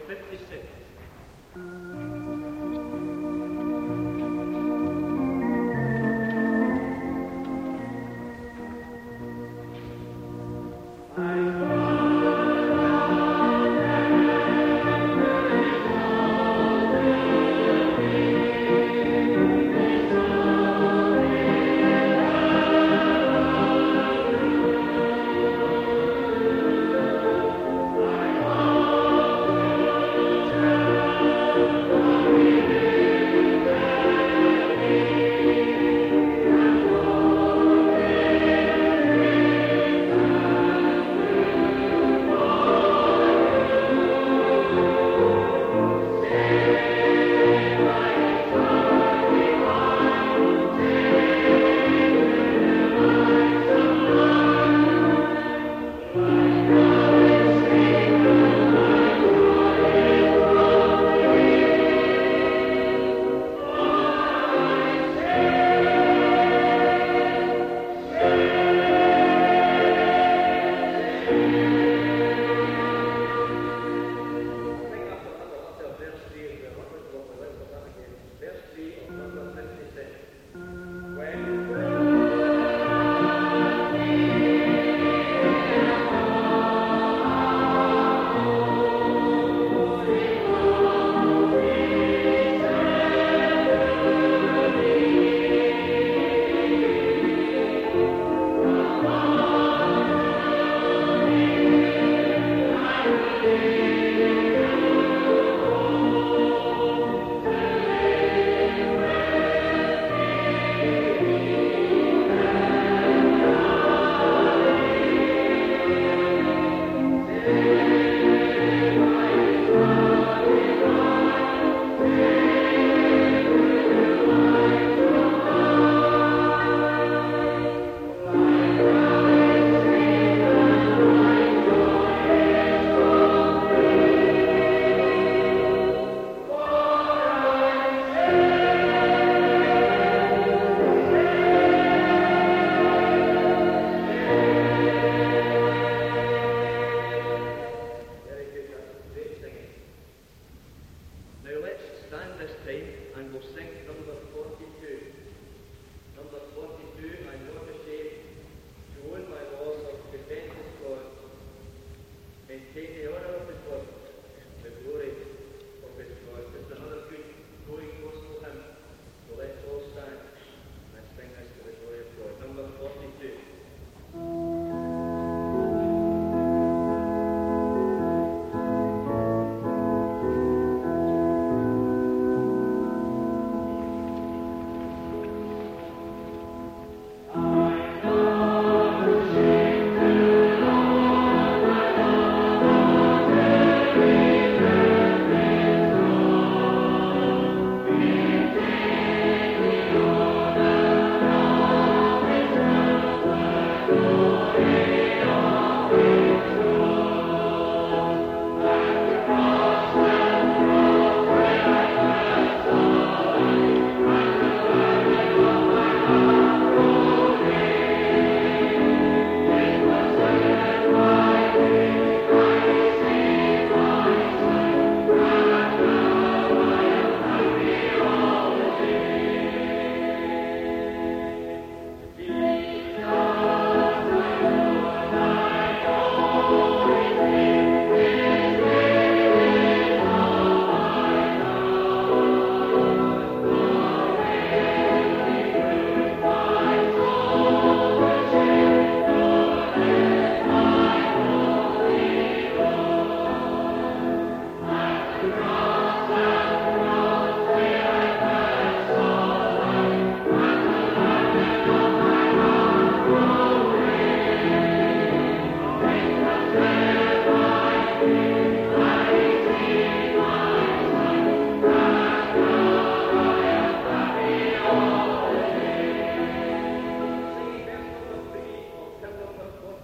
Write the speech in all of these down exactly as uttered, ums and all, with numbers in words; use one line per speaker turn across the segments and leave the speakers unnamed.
fifty-six.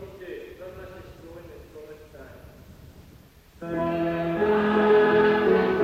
Thank you.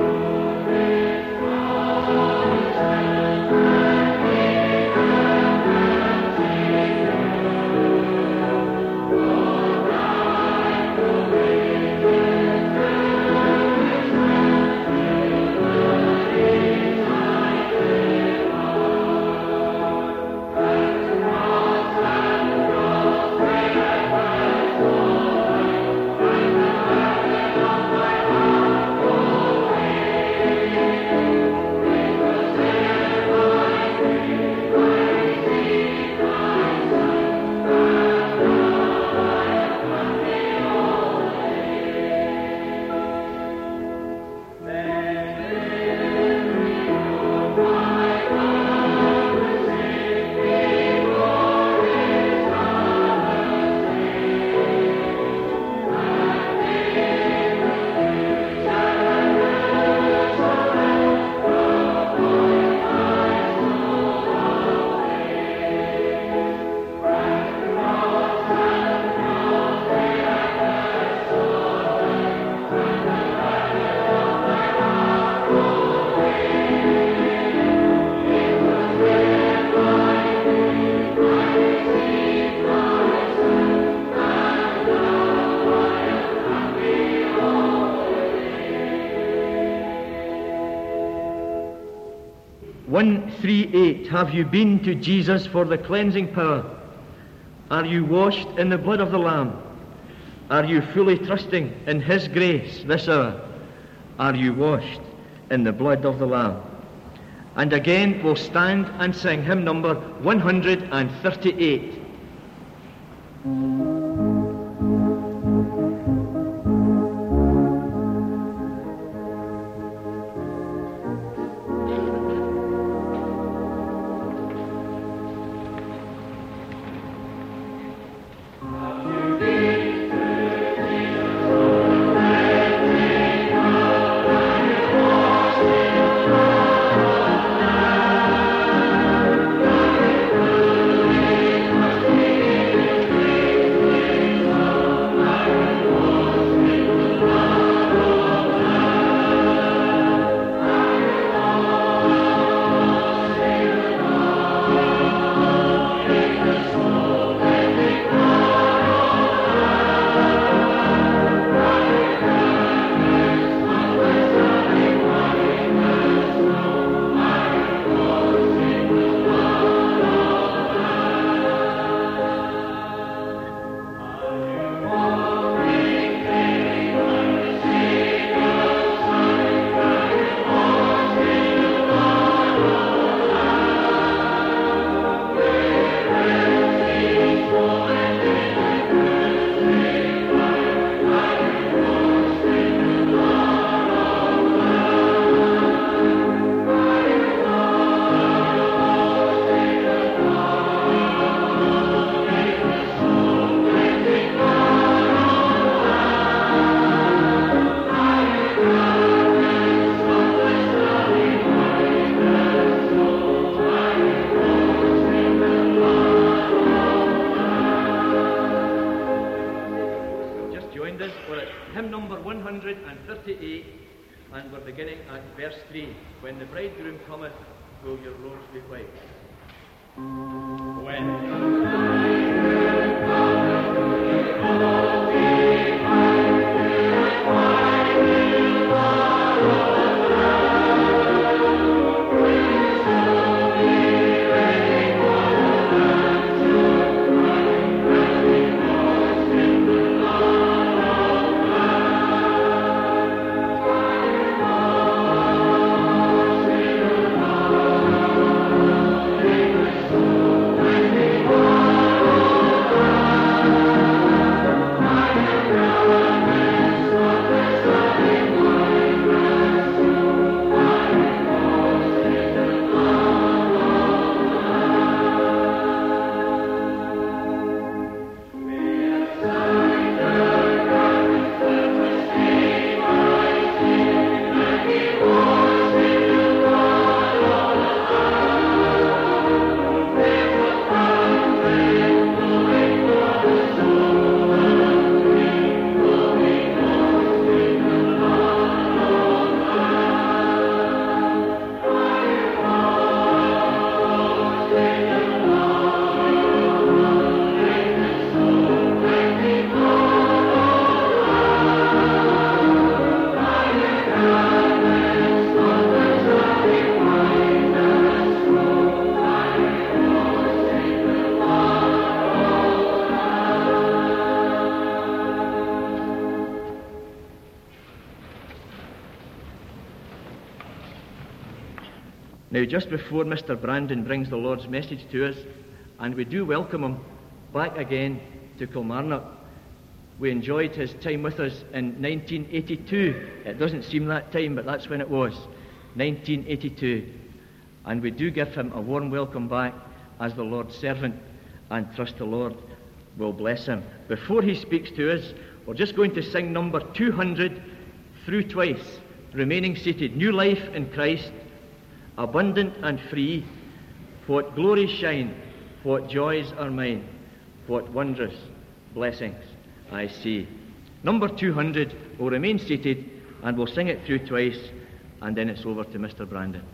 one thirty-eight. Have you been to Jesus for the cleansing power? Are you washed in the blood of the Lamb? Are you fully trusting in His grace this hour? Are you washed in the blood of the Lamb? And again we'll stand and sing hymn number one thirty-eight. thirty-eight, and we're beginning at verse three. When the bridegroom cometh, will your robes be white? When the bridegroom cometh, will your robes be white, white will follow. Now, just before Mister Brandon brings the Lord's message to us, and we do welcome him back again to Kilmarnock. We enjoyed his time with us in nineteen eighty-two. It doesn't seem that time, but that's when it was, nineteen eighty-two. And we do give him a warm welcome back as the Lord's servant, and trust the Lord will bless him. Before he speaks to us, we're just going to sing number two hundred through twice, remaining seated. New life in Christ, abundant and free, what glories shine, what joys are mine, what wondrous blessings I see. Number two hundred will remain seated, and we'll sing it through twice, and then it's over to Mister Brandon.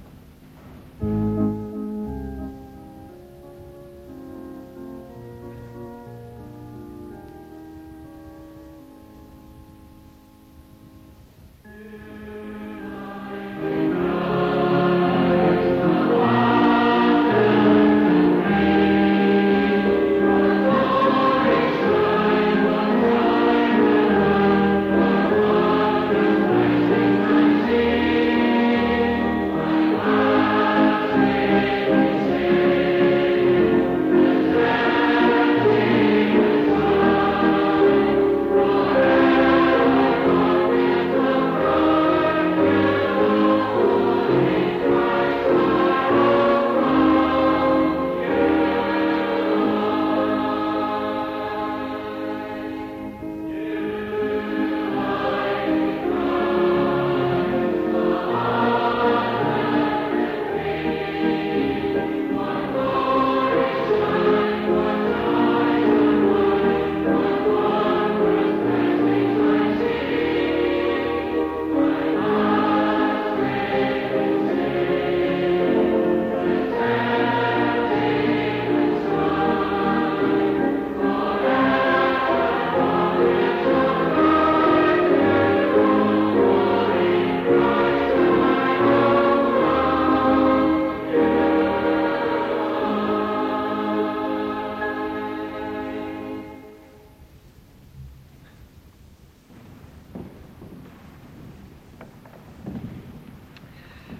Oh,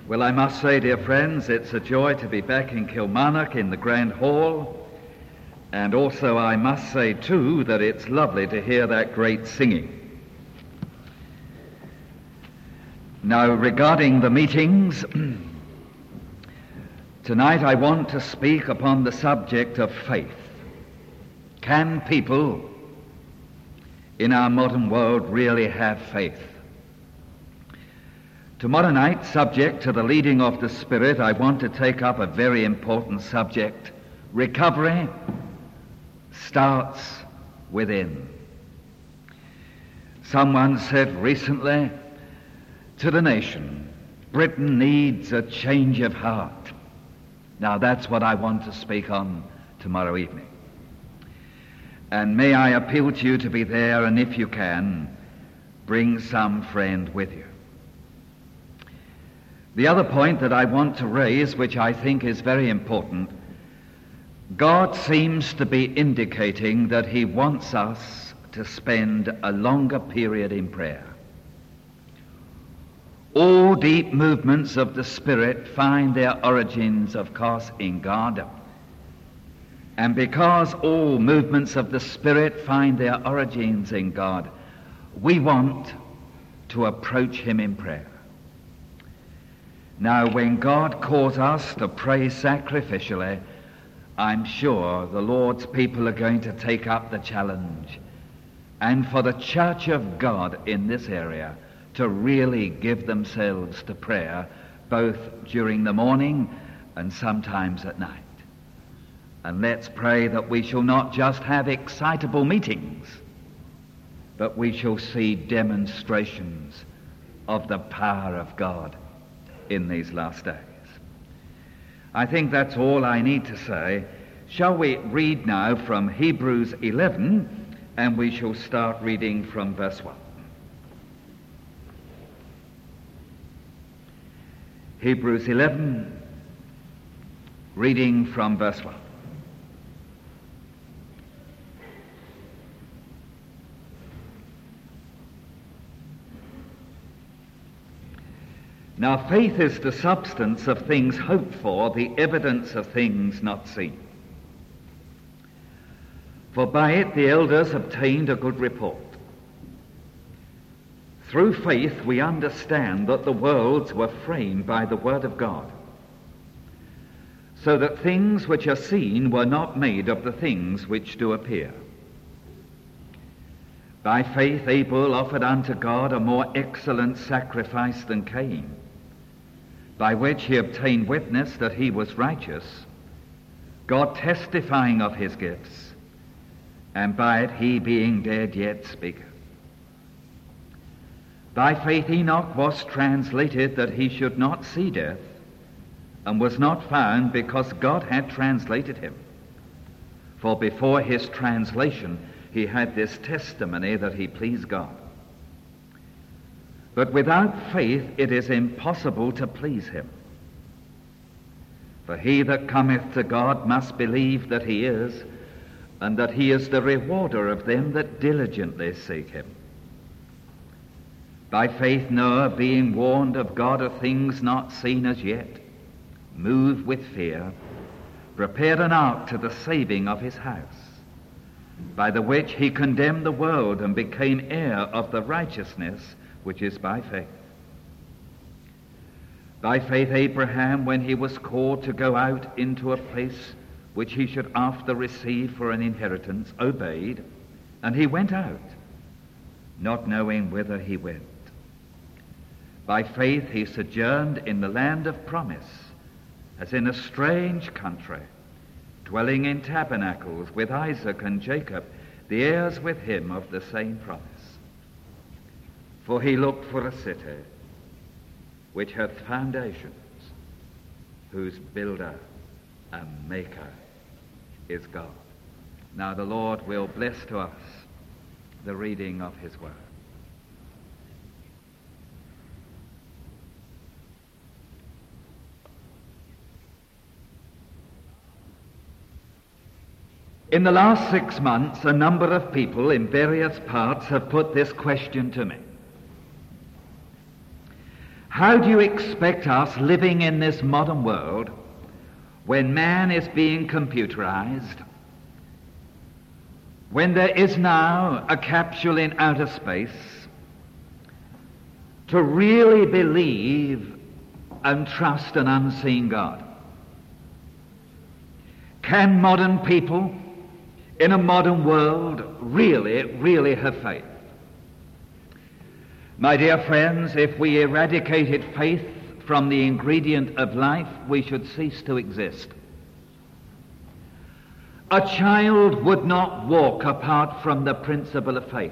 Well, I must say, dear friends, it's a joy to be back in Kilmarnock in the Grand Hall. And also I must say, too, that it's lovely to hear that great singing. Now, regarding the meetings, tonight I want to speak upon the subject of faith. Can people in our modern world really have faith? Tomorrow night, subject to the leading of the Spirit, I want to take up a very important subject. Recovery starts within. Someone said recently to the nation, Britain needs a change of heart. Now that's what I want to speak on tomorrow evening. And may I appeal to you to be there, and if you can, bring some friend with you. The other point that I want to raise, which I think is very important, God seems to be indicating that he wants us to spend a longer period in prayer. All deep movements of the Spirit find their origins, of course, in God. And because all movements of the Spirit find their origins in God, we want to approach him in prayer. Now, when God calls us to pray sacrificially, I'm sure the Lord's people are going to take up the challenge, and for the Church of God in this area to really give themselves to prayer, both during the morning and sometimes at night. And let's pray that we shall not just have excitable meetings, but we shall see demonstrations of the power of God in these last days. I think that's all I need to say. Shall we read now from Hebrews eleven, and we shall start reading from verse one. Hebrews eleven, reading from verse one. Now faith is the substance of things hoped for, the evidence of things not seen. For by it the elders obtained a good report. Through faith we understand that the worlds were framed by the word of God, so that things which are seen were not made of the things which do appear. By faith Abel offered unto God a more excellent sacrifice than Cain, by which he obtained witness that he was righteous, God testifying of his gifts, and by it he being dead yet speaketh. By faith Enoch was translated that he should not see death, and was not found because God had translated him. For before his translation he had this testimony that he pleased God. But without faith it is impossible to please him. For he that cometh to God must believe that he is, and that he is the rewarder of them that diligently seek him. By faith Noah, being warned of God of things not seen as yet, moved with fear, prepared an ark to the saving of his house, by the which he condemned the world and became heir of the righteousness which is by faith. By faith Abraham, when he was called to go out into a place which he should after receive for an inheritance, obeyed, and he went out, not knowing whither he went. By faith he sojourned in the land of promise, as in a strange country, dwelling in tabernacles with Isaac and Jacob, the heirs with him of the same promise. For he looked for a city which hath foundations, whose builder and maker is God. Now the Lord will bless to us the reading of his word. In the last six months, a number of people in various parts have put this question to me. How do you expect us living in this modern world when man is being computerized, when there is now a capsule in outer space, to really believe and trust an unseen God? Can modern people in a modern world really, really have faith? My dear friends, if we eradicated faith from the ingredient of life, we should cease to exist. A child would not walk apart from the principle of faith.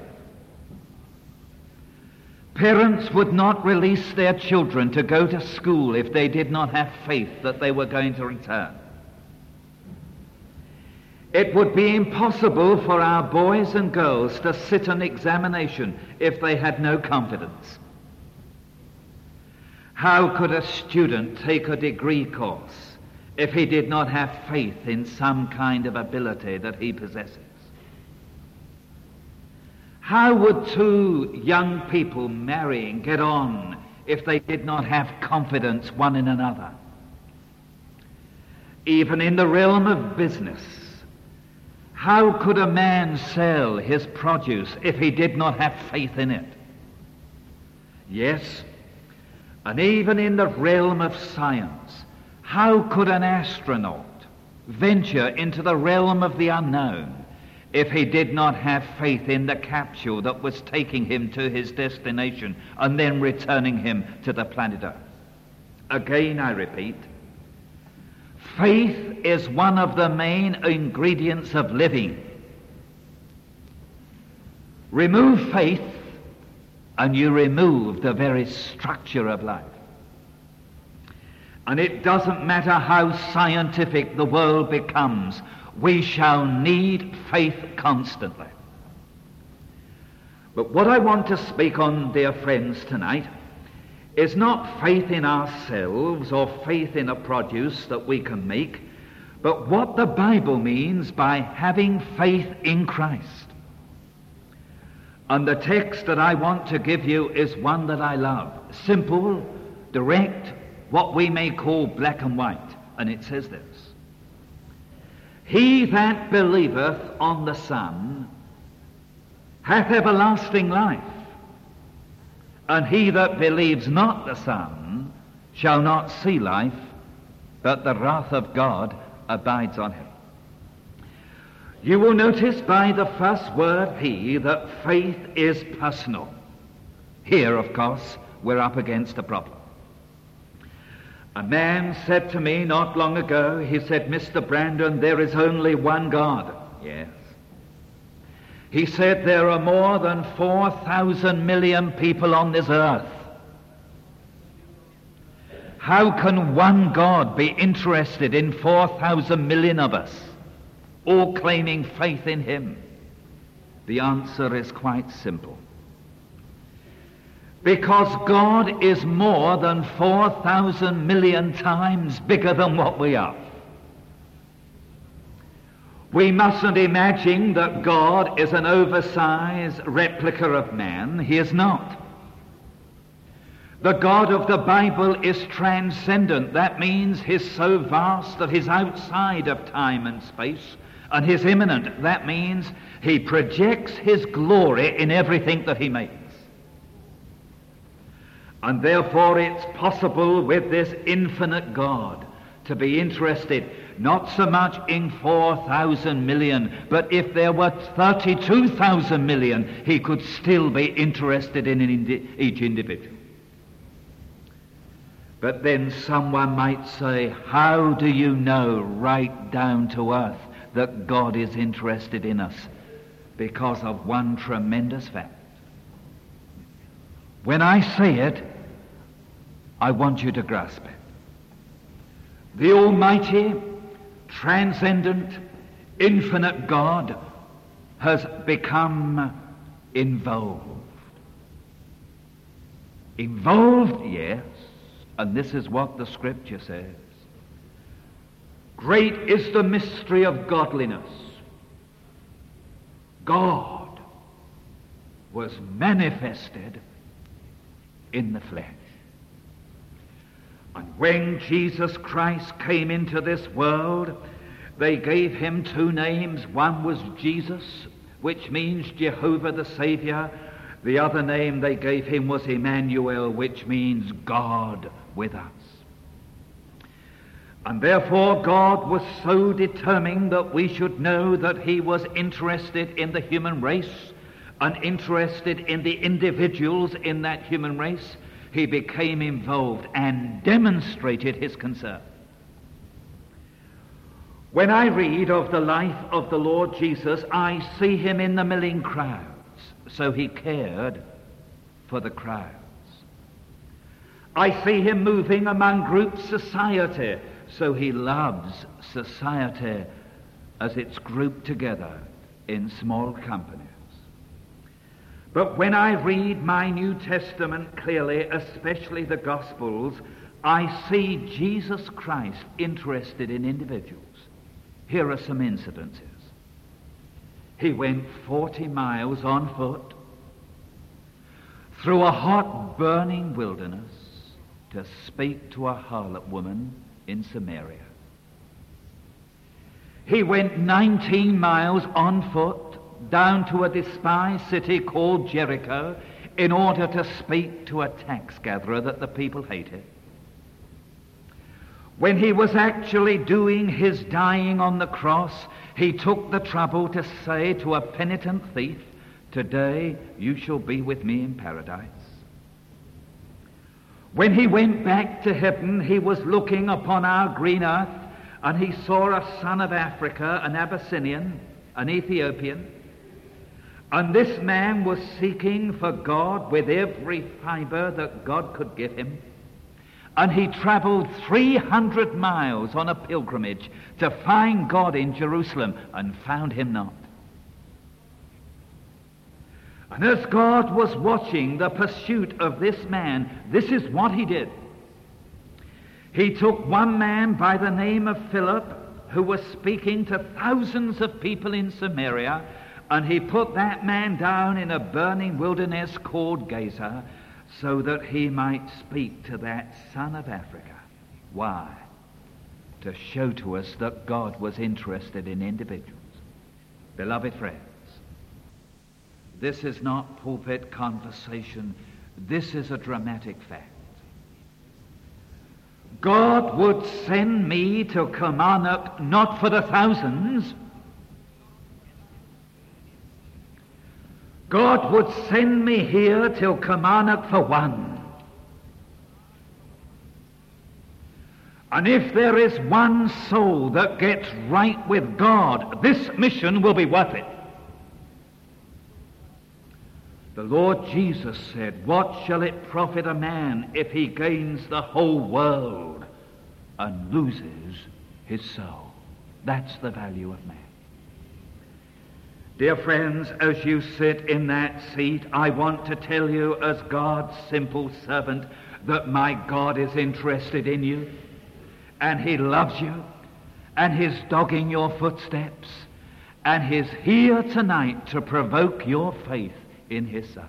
Parents would not release their children to go to school if they did not have faith that they were going to return. It would be impossible for our boys and girls to sit an examination if they had no confidence. How could a student take a degree course if he did not have faith in some kind of ability that he possesses? How would two young people marrying get on if they did not have confidence one in another? Even in the realm of business, how could a man sell his produce if he did not have faith in it? Yes, and even in the realm of science, how could an astronaut venture into the realm of the unknown if he did not have faith in the capsule that was taking him to his destination and then returning him to the planet Earth? Again, I repeat, faith is one of the main ingredients of living. Remove faith and you remove the very structure of life. And it doesn't matter how scientific the world becomes, we shall need faith constantly. But what I want to speak on, dear friends, tonight is not faith in ourselves or faith in a produce that we can make, but what the Bible means by having faith in Christ. And the text that I want to give you is one that I love. Simple, direct, what we may call black and white. And it says this: He that believeth on the Son hath everlasting life, and he that believes not the Son shall not see life, but the wrath of God abides on him. You will notice by the first word he that faith is personal. Here, of course, we're up against a problem. A man said to me not long ago, he said, Mister Brandon, there is only one God. Yes. He said there are more than four thousand million people on this earth. How can one God be interested in four thousand million of us, all claiming faith in him? The answer is quite simple. Because God is more than four thousand million times bigger than what we are. We mustn't imagine that God is an oversized replica of man. He is not. The God of the Bible is transcendent. That means he's so vast that he's outside of time and space, and he's immanent. That means he projects his glory in everything that he makes. And therefore it's possible with this infinite God to be interested not so much in four thousand million, but if there were thirty-two thousand million, he could still be interested in indi- each individual. But then someone might say, how do you know right down to earth that God is interested in us? Because of one tremendous fact. When I say it, I want you to grasp it. The Almighty, transcendent, infinite God has become involved. Involved, yes, and this is what the Scripture says. Great is the mystery of godliness. God was manifested in the flesh. And when Jesus Christ came into this world, they gave him two names. One was Jesus, which means Jehovah the Savior. The other name they gave him was Emmanuel, which means God with us. And therefore God was so determined that we should know that he was interested in the human race and interested in the individuals in that human race. He became involved and demonstrated his concern. When I read of the life of the Lord Jesus, I see him in the milling crowds, so he cared for the crowds. I see him moving among group society, so he loves society as it's grouped together in small companies. But when I read my New Testament clearly, especially the Gospels, I see Jesus Christ interested in individuals. Here are some incidences. He went forty miles on foot through a hot, burning wilderness to speak to a harlot woman in Samaria. He went nineteen miles on foot down to a despised city called Jericho in order to speak to a tax gatherer that the people hated. When he was actually doing his dying on the cross, he took the trouble to say to a penitent thief, "Today you shall be with me in paradise." When he went back to heaven, he was looking upon our green earth, and he saw a son of Africa, an Abyssinian, an Ethiopian, and this man was seeking for God with every fiber that God could give him. And he traveled three hundred miles on a pilgrimage to find God in Jerusalem and found him not. And as God was watching the pursuit of this man, this is what he did. He took one man by the name of Philip, who was speaking to thousands of people in Samaria, and he put that man down in a burning wilderness called Gaza, so that he might speak to that son of Africa. Why? To show to us that God was interested in individuals. Beloved friends, this is not pulpit conversation. This is a dramatic fact. God would send me to Kilmarnock not for the thousands. God would send me here till Kilmarnock for one. And if there is one soul that gets right with God, this mission will be worth it. The Lord Jesus said, "What shall it profit a man if he gains the whole world and loses his soul?" That's the value of man. Dear friends, as you sit in that seat, I want to tell you as God's simple servant that my God is interested in you, and he loves you, and he's dogging your footsteps, and he's here tonight to provoke your faith in his Son.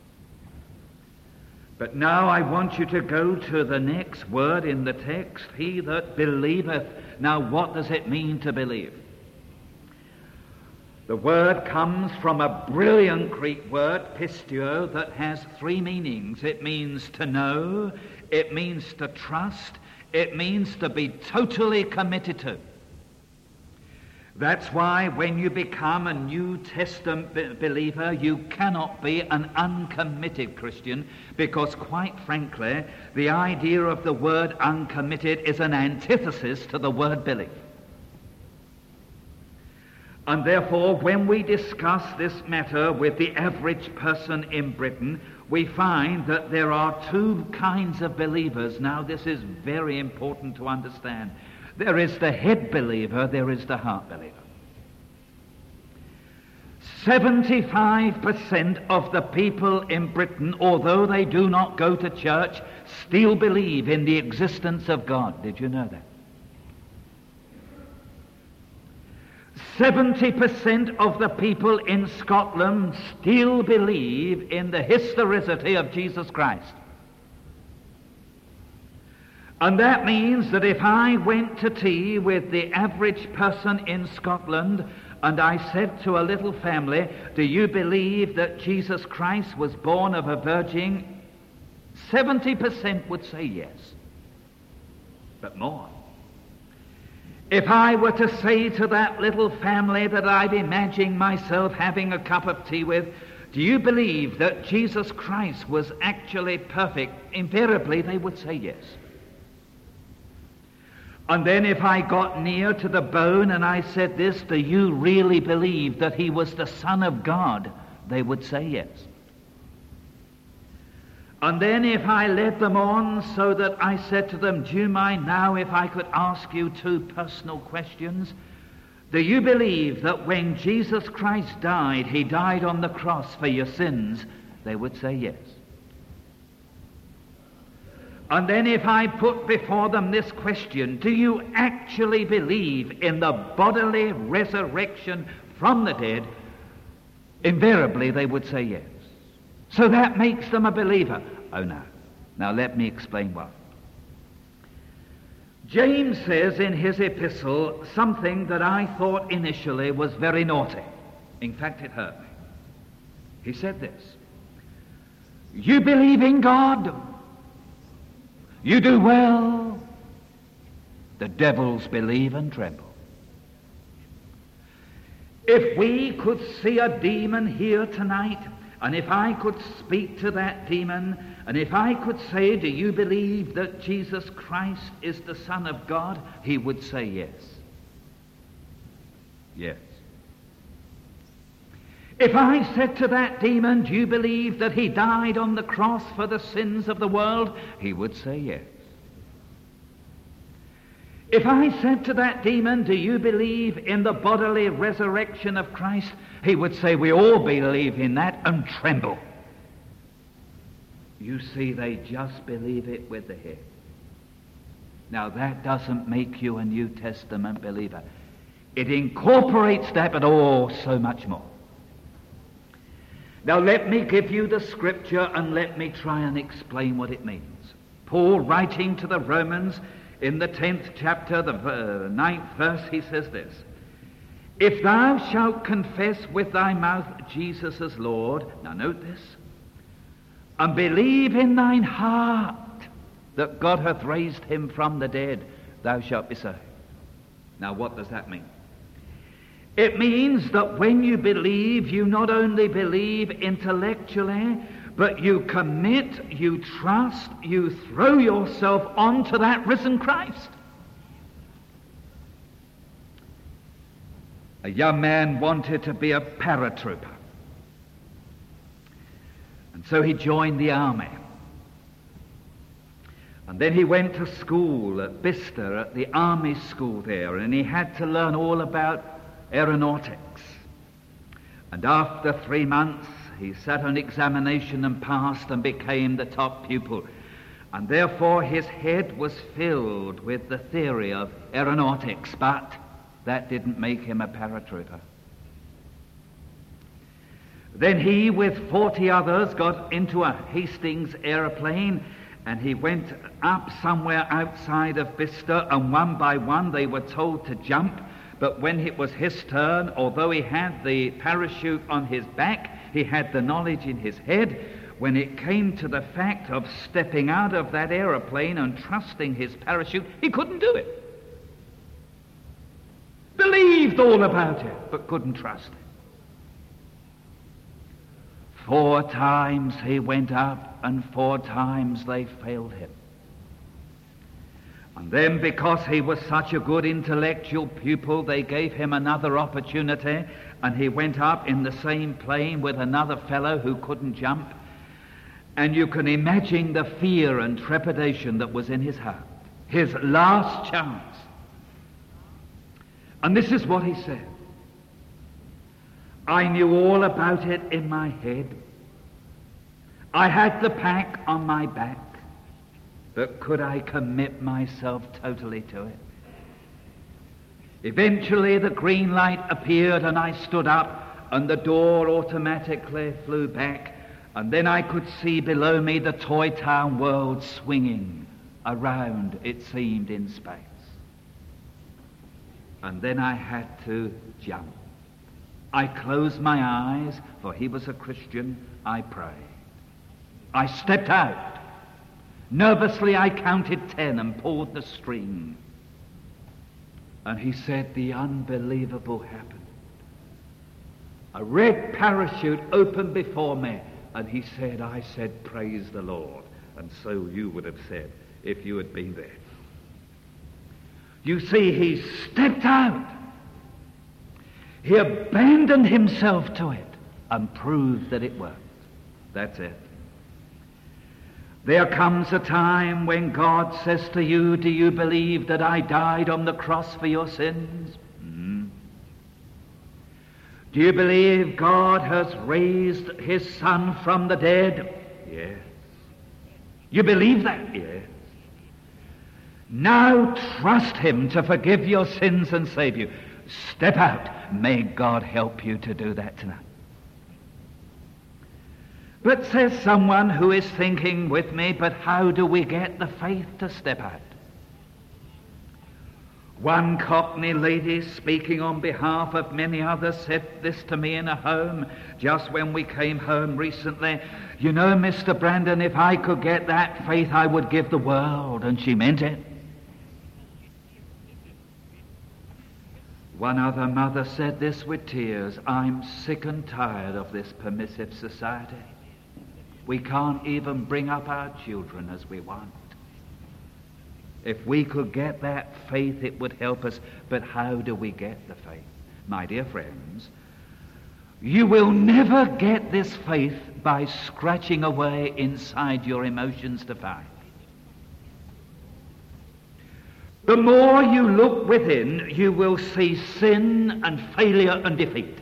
But now I want you to go to the next word in the text, he that believeth. Now what does it mean to believe? The word comes from a brilliant Greek word, pistio, that has three meanings. It means to know, it means to trust, it means to be totally committed to. That's why when you become a New Testament be- believer, you cannot be an uncommitted Christian, because quite frankly, the idea of the word uncommitted is an antithesis to the word belief. And therefore, when we discuss this matter with the average person in Britain, we find that there are two kinds of believers. Now, this is very important to understand. There is the head believer, there is the heart believer. seventy-five percent of the people in Britain, although they do not go to church, still believe in the existence of God. Did you know that? seventy percent of the people in Scotland still believe in the historicity of Jesus Christ. And that means that if I went to tea with the average person in Scotland and I said to a little family, do you believe that Jesus Christ was born of a virgin? seventy percent would say yes, but more. If I were to say to that little family that I'd imagine myself having a cup of tea with, do you believe that Jesus Christ was actually perfect? Invariably, they would say yes. And then if I got near to the bone and I said this, do you really believe that he was the Son of God? They would say yes. And then if I led them on so that I said to them, do you mind now if I could ask you two personal questions? Do you believe that when Jesus Christ died, he died on the cross for your sins? They would say yes. And then if I put before them this question, do you actually believe in the bodily resurrection from the dead? Invariably they would say yes. So that makes them a believer. Oh no. Now let me explain why. James says in his epistle something that I thought initially was very naughty. In fact, it hurt me. He said this: you believe in God, you do well, the devils believe and tremble. If we could see a demon here tonight, and if I could speak to that demon, and if I could say, do you believe that Jesus Christ is the Son of God? He would say yes. Yes. If I said to that demon, do you believe that he died on the cross for the sins of the world? He would say yes. If I said to that demon, do you believe in the bodily resurrection of Christ? He would say, we all believe in that, and tremble. You see, they just believe it with the head. Now that doesn't make you a New Testament believer. It incorporates that, but oh, so much more. Now let me give you the scripture and let me try and explain what it means. Paul, writing to the Romans in the tenth chapter, the uh, ninth verse, he says this: if thou shalt confess with thy mouth Jesus as Lord, now note this, and believe in thine heart that God hath raised him from the dead, thou shalt be saved. Now what does that mean? It means that when you believe, you not only believe intellectually, but you commit, you trust, you throw yourself onto that risen Christ. A young man wanted to be a paratrooper. And so he joined the army. And then he went to school at Bicester, at the army school there, and he had to learn all about aeronautics. And after three months, he sat an examination and passed and became the top pupil. And therefore his head was filled with the theory of aeronautics, but that didn't make him a paratrooper. Then he, with forty others, got into a Hastings aeroplane, and he went up somewhere outside of Bicester, and one by one they were told to jump. But when it was his turn, although he had the parachute on his back, he had the knowledge in his head. When it came to the fact of stepping out of that aeroplane and trusting his parachute, he couldn't do it. Believed all about it, but couldn't trust it. Four times he went up, and four times they failed him. And then, because he was such a good intellectual pupil, they gave him another opportunity, and he went up in the same plane with another fellow who couldn't jump. And you can imagine the fear and trepidation that was in his heart. His last chance. And this is what he said: I knew all about it in my head. I had the pack on my back. But could I commit myself totally to it? Eventually the green light appeared and I stood up, and the door automatically flew back, and then I could see below me the Toy Town world swinging around, it seemed, in space. And then I had to jump. I closed my eyes, for he was a Christian. I prayed. I stepped out. Nervously I counted ten and pulled the string. And he said the unbelievable happened. A red parachute opened before me, and he said, I said, praise the Lord. And so you would have said if you had been there. You see, he stepped out. He abandoned himself to it and proved that it worked. That's it. There comes a time when God says to you, do you believe that I died on the cross for your sins? Mm. Do you believe God has raised his Son from the dead? Yes. You believe that? Yes. Now trust him to forgive your sins and save you. Step out. May God help you to do that tonight. But says someone who is thinking with me, but how do we get the faith to step out? One Cockney lady, speaking on behalf of many others, said this to me in a home just when we came home recently. You know, Mister Brandon, if I could get that faith, I would give the world. And she meant it. One other mother said this with tears. I'm sick and tired of this permissive society. We can't even bring up our children as we want. If we could get that faith, it would help us. But how do we get the faith? My dear friends, you will never get this faith by scratching away inside your emotions to find. The more you look within, you will see sin and failure and defeat.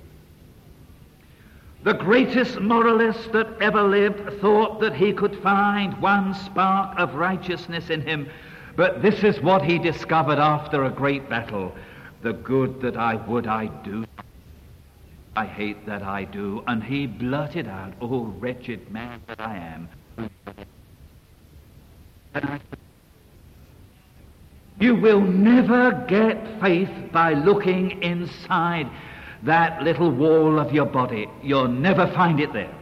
The greatest moralist that ever lived thought that he could find one spark of righteousness in him, but this is what he discovered after a great battle. The good that I would I do, I hate that I do. And he blurted out, oh, wretched man that I am. You will never get faith by looking inside that little wall of your body. You'll never find it there.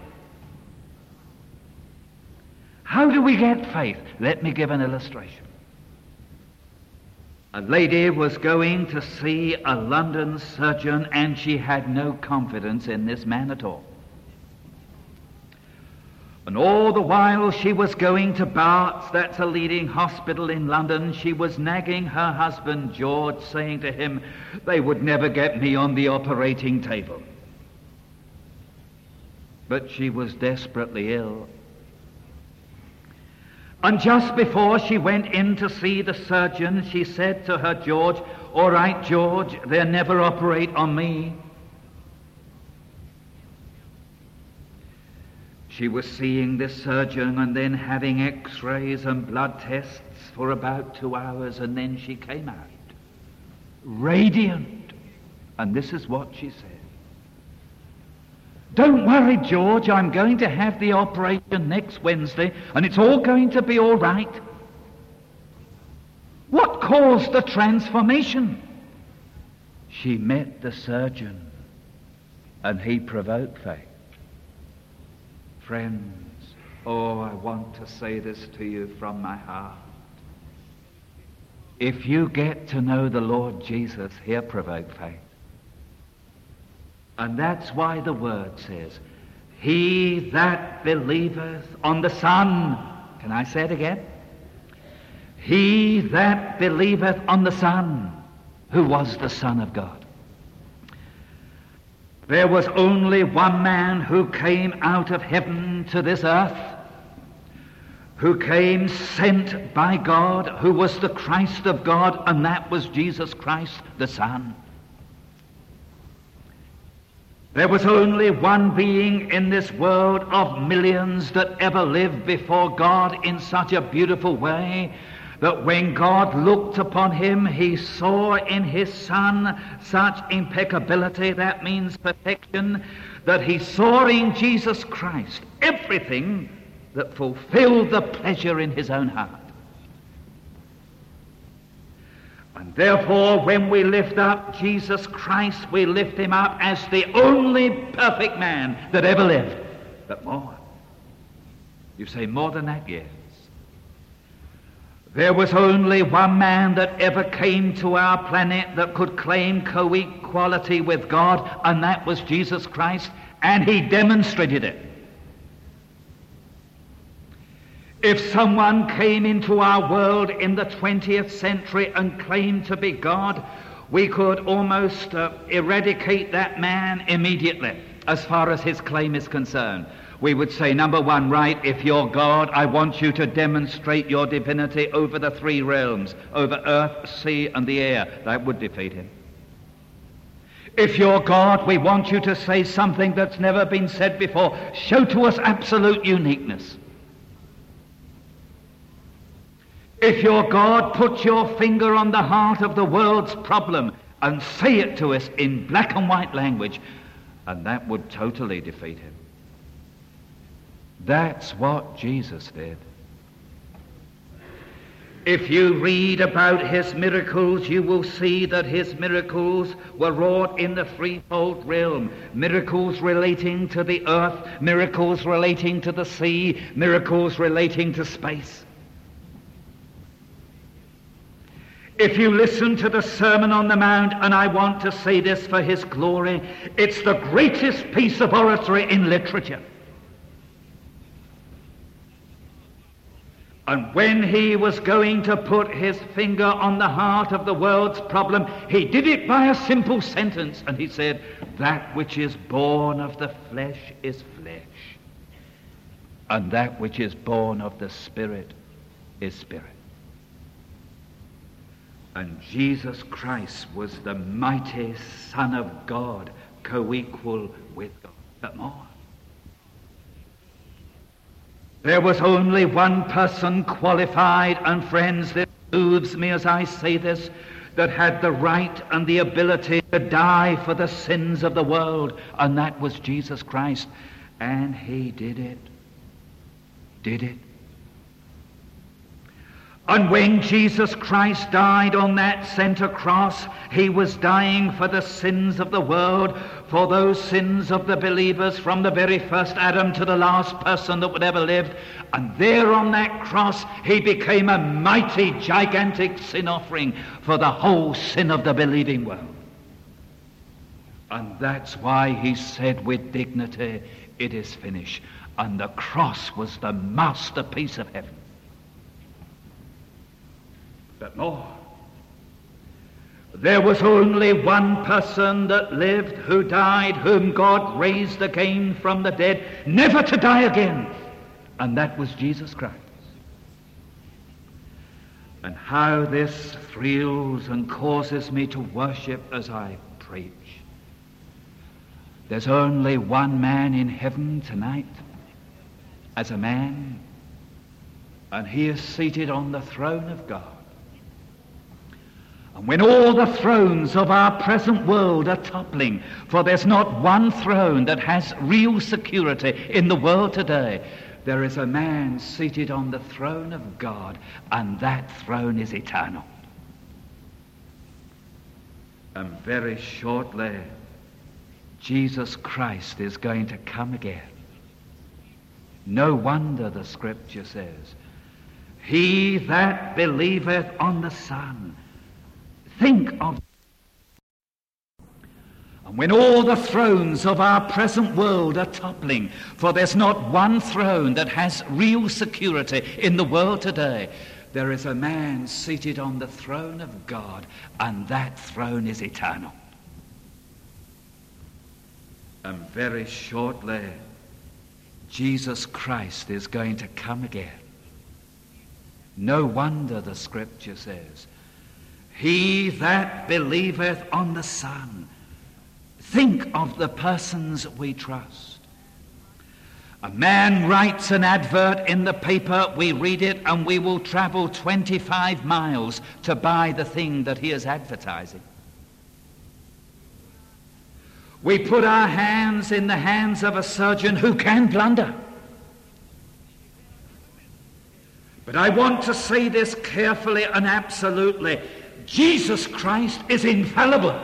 How do we get faith? Let me give an illustration. A lady was going to see a London surgeon, and she had no confidence in this man at all. And all the while she was going to Barts, that's a leading hospital in London, she was nagging her husband George, saying to him, they would never get me on the operating table. But she was desperately ill. And just before she went in to see the surgeon, she said to her George, all right, George, they'll never operate on me. She was seeing this surgeon and then having x-rays and blood tests for about two hours, and then she came out, radiant. And this is what she said. Don't worry, George, I'm going to have the operation next Wednesday, and it's all going to be all right. What caused the transformation? She met the surgeon, and he provoked faith. Friends, oh, I want to say this to you from my heart. If you get to know the Lord Jesus, he'll provoke faith. And that's why the word says, he that believeth on the Son. Can I say it again? He that believeth on the Son, who was the Son of God. There was only one man who came out of heaven to this earth, who came sent by God, who was the Christ of God, and that was Jesus Christ, the Son. There was only one being in this world of millions that ever lived before God in such a beautiful way that when God looked upon him, he saw in his Son such impeccability, that means perfection, that he saw in Jesus Christ everything that fulfilled the pleasure in his own heart. And therefore, when we lift up Jesus Christ, we lift him up as the only perfect man that ever lived. But more. You say more than that, yes. There was only one man that ever came to our planet that could claim co-equality with God, and that was Jesus Christ, and he demonstrated it. If someone came into our world in the twentieth century and claimed to be God, we could almost uh, eradicate that man immediately as far as his claim is concerned. We would say, number one, right, if you're God, I want you to demonstrate your divinity over the three realms, over earth, sea, and the air. That would defeat him. If you're God, we want you to say something that's never been said before. Show to us absolute uniqueness. If you're God, put your finger on the heart of the world's problem and say it to us in black and white language, and that would totally defeat him. That's what Jesus did. If you read about his miracles, you will see that his miracles were wrought in the threefold realm. Miracles relating to the earth, miracles relating to the sea, miracles relating to space. If you listen to the Sermon on the Mount, and I want to say this for his glory, it's the greatest piece of oratory in literature. And when he was going to put his finger on the heart of the world's problem, he did it by a simple sentence, and he said, that which is born of the flesh is flesh, and that which is born of the Spirit is spirit. And Jesus Christ was the mighty Son of God, co-equal with God. But more. There was only one person qualified, and friends, this moves me as I say this, that had the right and the ability to die for the sins of the world, and that was Jesus Christ. And he did it. Did it. And when Jesus Christ died on that center cross, he was dying for the sins of the world, for those sins of the believers from the very first Adam to the last person that would ever lived. And there on that cross, he became a mighty, gigantic sin offering for the whole sin of the believing world. And that's why he said with dignity, it is finished. And the cross was the masterpiece of heaven. But more. There was only one person that lived, who died, whom God raised again from the dead, never to die again, and that was Jesus Christ. And how this thrills and causes me to worship as I preach. There's only one man in heaven tonight, as a man, and he is seated on the throne of God. And when all the thrones of our present world are toppling, for there's not one throne that has real security in the world today, there is a man seated on the throne of God, and that throne is eternal. And very shortly, Jesus Christ is going to come again. No wonder the Scripture says, he that believeth on the Son. Think of, and when all the thrones of our present world are toppling, for there's not one throne that has real security in the world today, there is a man seated on the throne of God, and that throne is eternal. And very shortly, Jesus Christ is going to come again. No wonder the Scripture says, he that believeth on the Son. Think of the persons we trust. A man writes an advert in the paper, we read it, and we will travel twenty-five miles to buy the thing that he is advertising. We put our hands in the hands of a surgeon who can blunder. But I want to say this carefully and absolutely. Jesus Christ is infallible.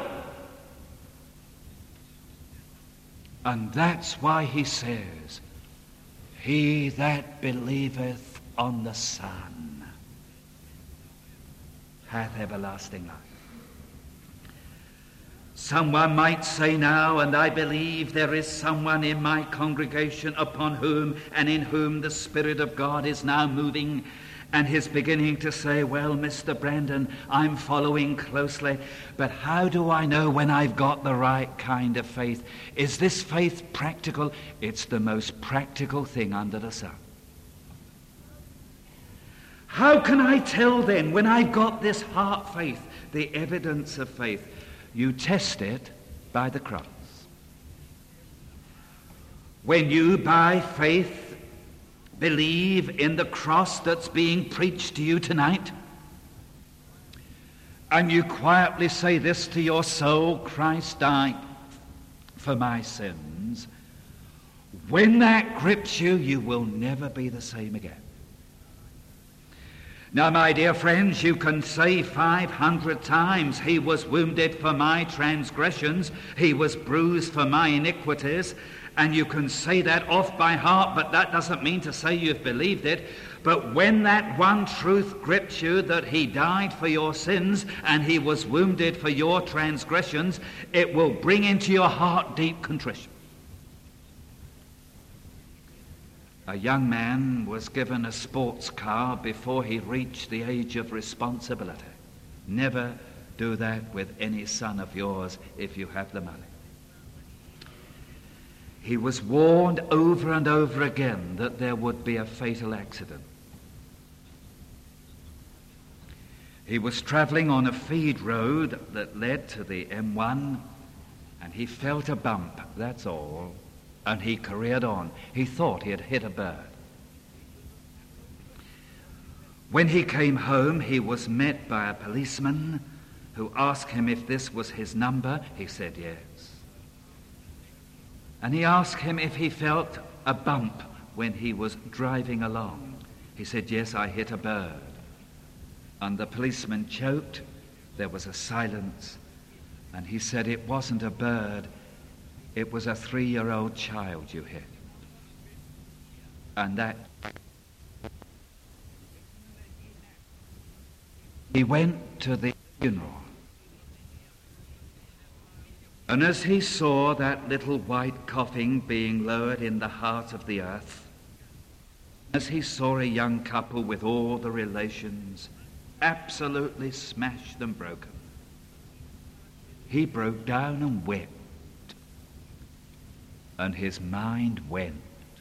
And that's why he says, he that believeth on the Son hath everlasting life. Someone might say now, and I believe there is someone in my congregation upon whom and in whom the Spirit of God is now moving, and he's beginning to say, well, Mister Brandon, I'm following closely, but how do I know when I've got the right kind of faith? Is this faith practical? It's the most practical thing under the sun. How can I tell then when I've got this heart faith, the evidence of faith? You test it by the cross. When you, by faith, believe in the cross that's being preached to you tonight, and you quietly say this to your soul, Christ died for my sins, when that grips you, you will never be the same again. Now, my dear friends, you can say five hundred times, he was wounded for my transgressions, he was bruised for my iniquities, and you can say that off by heart, but that doesn't mean to say you've believed it. But when that one truth grips you, that he died for your sins and he was wounded for your transgressions, it will bring into your heart deep contrition. A young man was given a sports car before he reached the age of responsibility. Never do that with any son of yours if you have the money. He was warned over and over again that there would be a fatal accident. He was travelling on a feed road that led to the M one, and he felt a bump, that's all. And he careered on. He thought he had hit a bird. When he came home, he was met by a policeman who asked him if this was his number. He said yes. And he asked him if he felt a bump when he was driving along. He said, yes, I hit a bird. And the policeman choked. There was a silence. And he said, it wasn't a bird. It was a three-year-old child you hit. And that... He went to the funeral. And as he saw that little white coffin being lowered in the heart of the earth, as he saw a young couple with all the relations absolutely smashed and broken, he broke down and wept. And his mind went.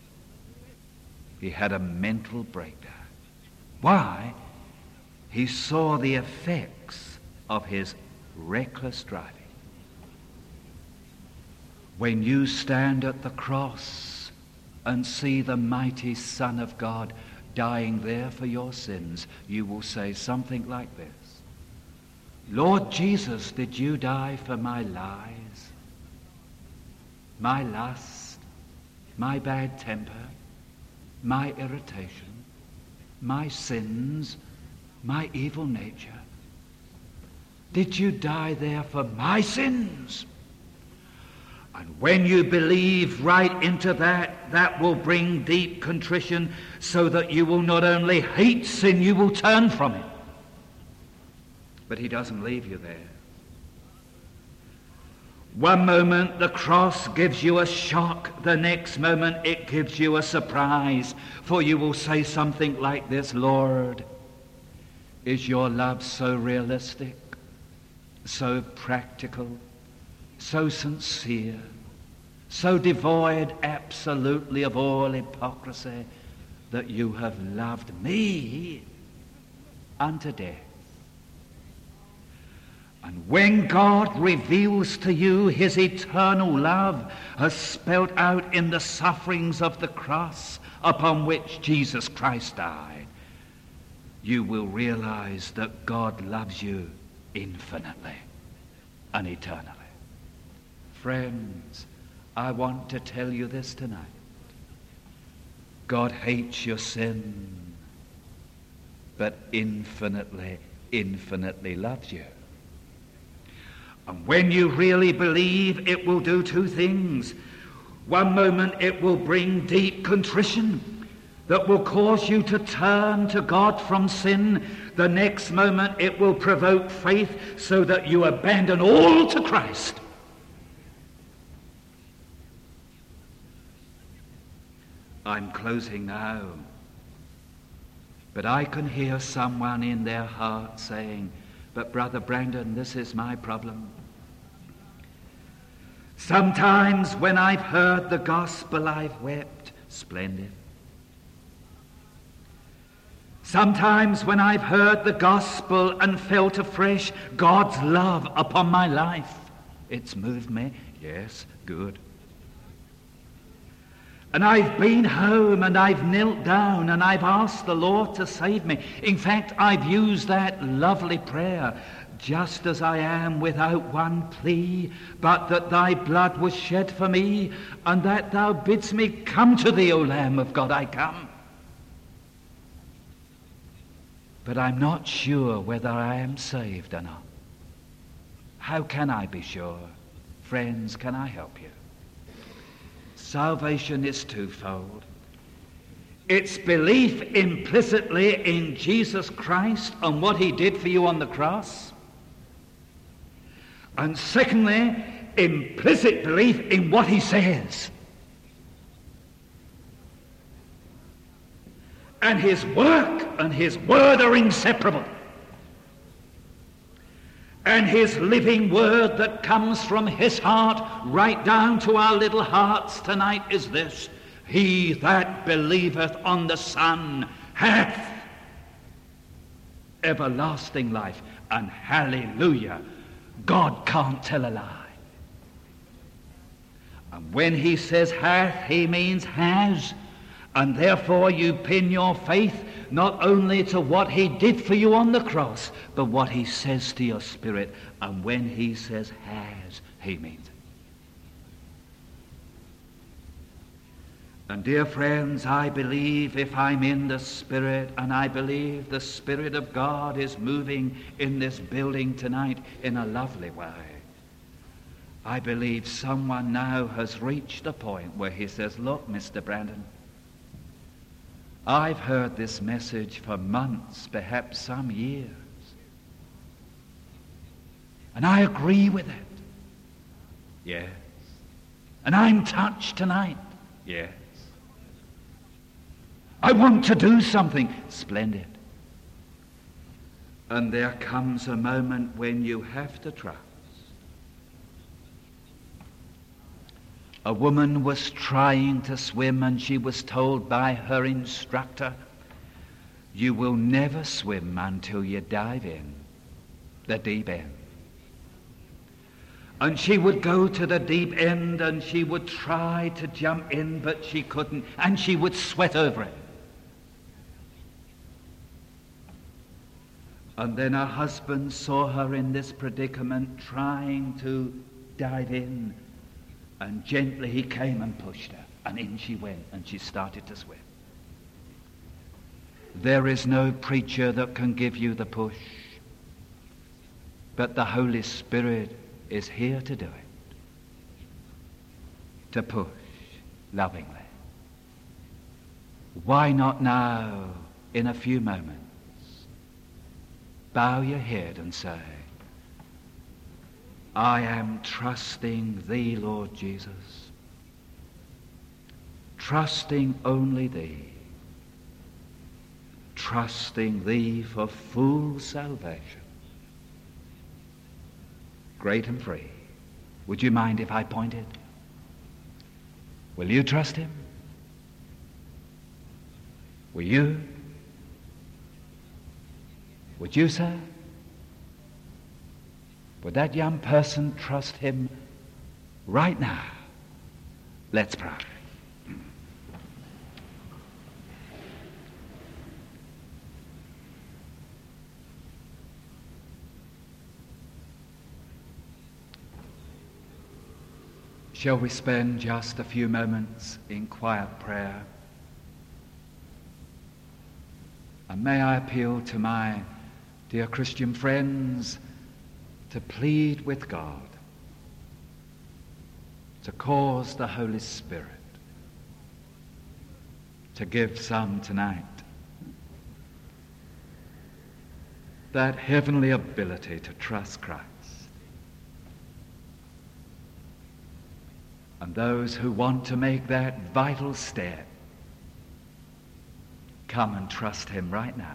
He had a mental breakdown. Why? He saw the effects of his reckless driving. When you stand at the cross and see the mighty Son of God dying there for your sins, you will say something like this: Lord Jesus, did you die for my lies, my lust, my bad temper, my irritation, my sins, my evil nature? Did you die there for my sins? And when you believe right into that, that will bring deep contrition, so that you will not only hate sin, you will turn from it. But he doesn't leave you there. One moment the cross gives you a shock, the next moment it gives you a surprise, for you will say something like this: Lord, is your love so realistic, so practical, so sincere, so devoid absolutely of all hypocrisy, that you have loved me unto death? And when God reveals to you his eternal love as spelt out in the sufferings of the cross upon which Jesus Christ died, you will realize that God loves you infinitely and eternally. Friends, I want to tell you this tonight. God hates your sin, but infinitely infinitely loves you. And when you really believe, it will do two things. One moment it will bring deep contrition that will cause you to turn to God from sin. The next moment it will provoke faith so that you abandon all to Christ. I'm closing now, but I can hear someone in their heart saying, but Brother Brandon, this is my problem. Sometimes when I've heard the gospel, I've wept. Splendid. Sometimes when I've heard the gospel and felt afresh God's love upon my life, it's moved me. Yes, good. And I've been home and I've knelt down and I've asked the Lord to save me. In fact, I've used that lovely prayer, just as I am without one plea, but that thy blood was shed for me, and that thou bidst me come to thee, O Lamb of God, I come. But I'm not sure whether I am saved or not. How can I be sure? Friends, can I help you? Salvation is twofold. It's belief implicitly in Jesus Christ and what he did for you on the cross. And secondly, implicit belief in what he says. And his work and his word are inseparable. And his living word that comes from his heart right down to our little hearts tonight is this: he that believeth on the Son hath everlasting life. And hallelujah, God can't tell a lie. And when he says hath, he means has. And therefore you pin your faith not only to what he did for you on the cross, but what he says to your spirit. And when he says has, he means it. And dear friends, I believe if I'm in the Spirit, and I believe the Spirit of God is moving in this building tonight in a lovely way, I believe someone now has reached a point where he says, look, Mister Brandon, I've heard this message for months, perhaps some years, and I agree with it. Yes. And I'm touched tonight. Yes. I want to do something. Splendid. And there comes a moment when you have to trust. A woman was trying to swim, and she was told by her instructor, you will never swim until you dive in, the deep end. And she would go to the deep end and she would try to jump in, but she couldn't, and she would sweat over it. And then her husband saw her in this predicament, trying to dive in, and gently he came and pushed her, and in she went, and she started to swim. There is no preacher that can give you the push, but the Holy Spirit is here to do it, to push lovingly. Why not now, in a few moments, bow your head and say, I am trusting thee, Lord Jesus, trusting only thee, trusting thee for full salvation, great and free. Would you mind if I pointed? Will you trust him? Will you? Would you, sir? Would that young person trust him right now? Let's pray. Shall we spend just a few moments in quiet prayer? And may I appeal to my dear Christian friends, to plead with God, to cause the Holy Spirit to give some tonight that heavenly ability to trust Christ. And those who want to make that vital step, come and trust him right now.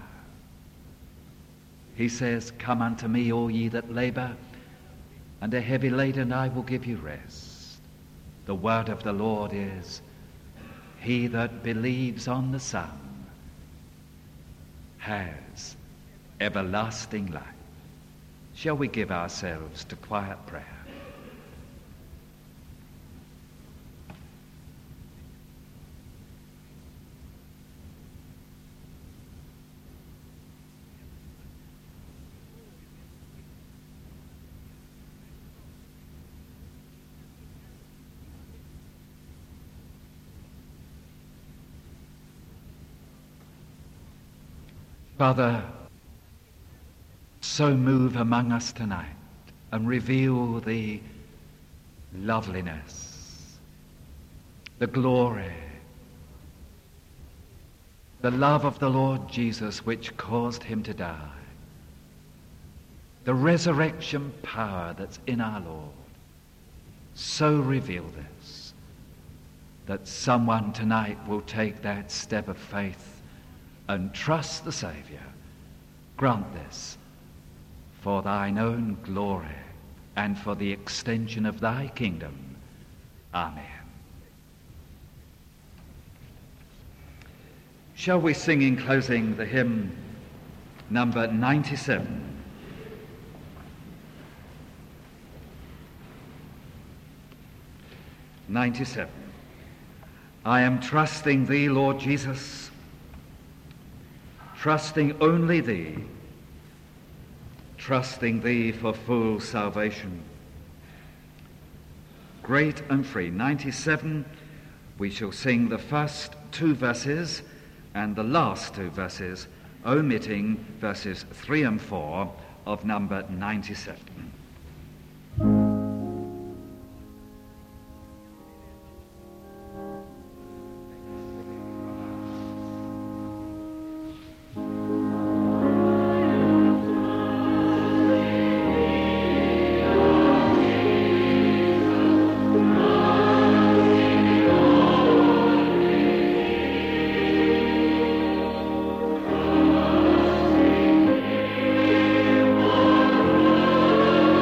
He says, "Come unto me, all ye that labor and are heavy laden, I will give you rest." The word of the Lord is, "He that believes on the Son has everlasting life." Shall we give ourselves to quiet prayer? Father, so move among us tonight and reveal the loveliness, the glory, the love of the Lord Jesus which caused him to die, the resurrection power that's in our Lord. So reveal this, that someone tonight will take that step of faith and trust the Saviour. Grant this for thine own glory and for the extension of thy kingdom. Amen. Shall we sing in closing the hymn number ninety-seven? ninety-seven. I am trusting thee, Lord Jesus, trusting only thee, trusting thee for full salvation. Great and free. ninety-seven, we shall sing the first two verses and the last two verses, omitting verses three and four of number ninety-seven.
Thank you.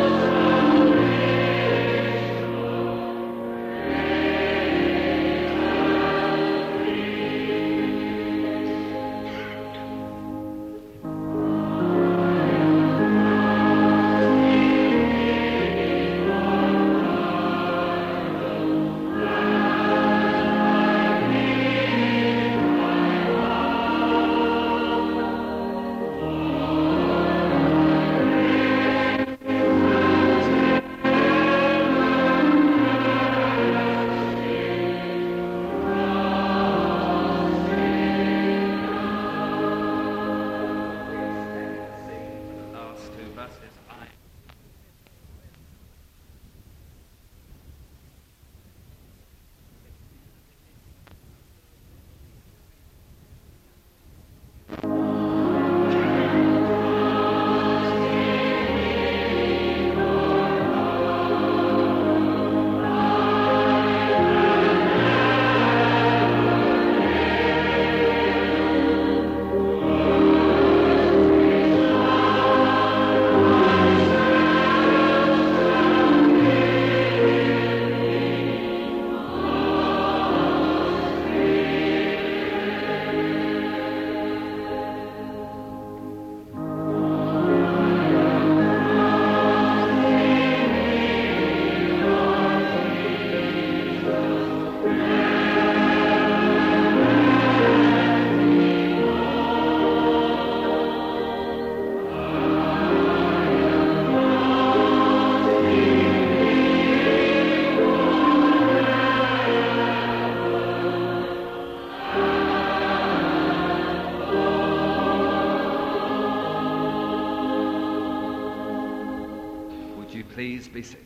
please be seated.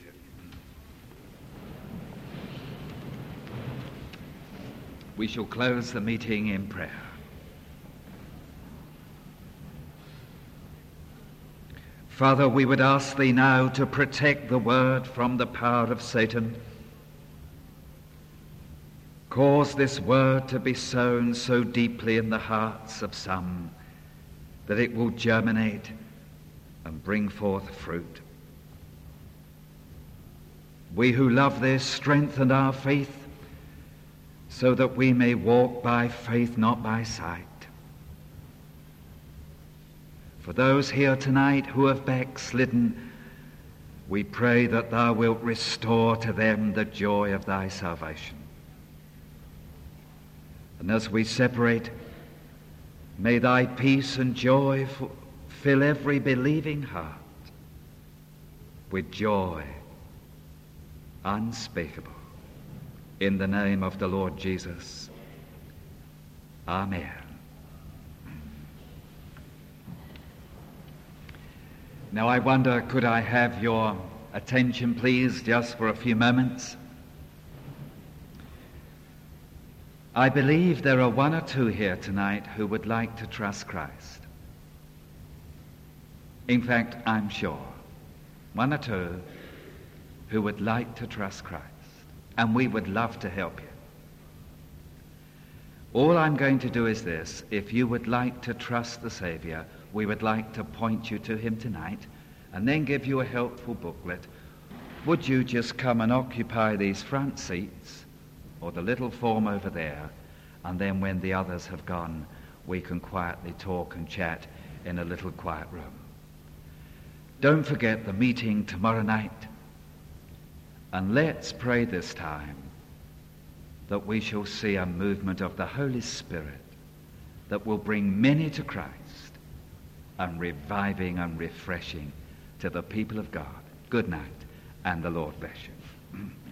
We shall close the meeting in prayer. Father, we would ask thee now to protect the word from the power of Satan. Cause this word to be sown so deeply in the hearts of some that it will germinate and bring forth fruit. We who love this, strengthen our faith so that we may walk by faith, not by sight. For those here tonight who have backslidden, we pray that thou wilt restore to them the joy of thy salvation. And as we separate, may thy peace and joy f- fill every believing heart with joy unspeakable. In the name of the Lord Jesus. Amen. Now I wonder, could I have your attention, please, just for a few moments? I believe there are one or two here tonight who would like to trust Christ. In fact, I'm sure one or two who would like to trust Christ, and we would love to help you. All I'm going to do is this: if you would like to trust the Savior, we would like to point you to him tonight and then give you a helpful booklet. Would you just come and occupy these front seats or the little form over there, and then when the others have gone, we can quietly talk and chat in a little quiet room. Don't forget the meeting tomorrow night, and let's pray this time that we shall see a movement of the Holy Spirit that will bring many to Christ, and reviving and refreshing to the people of God. Good night, and the Lord bless you.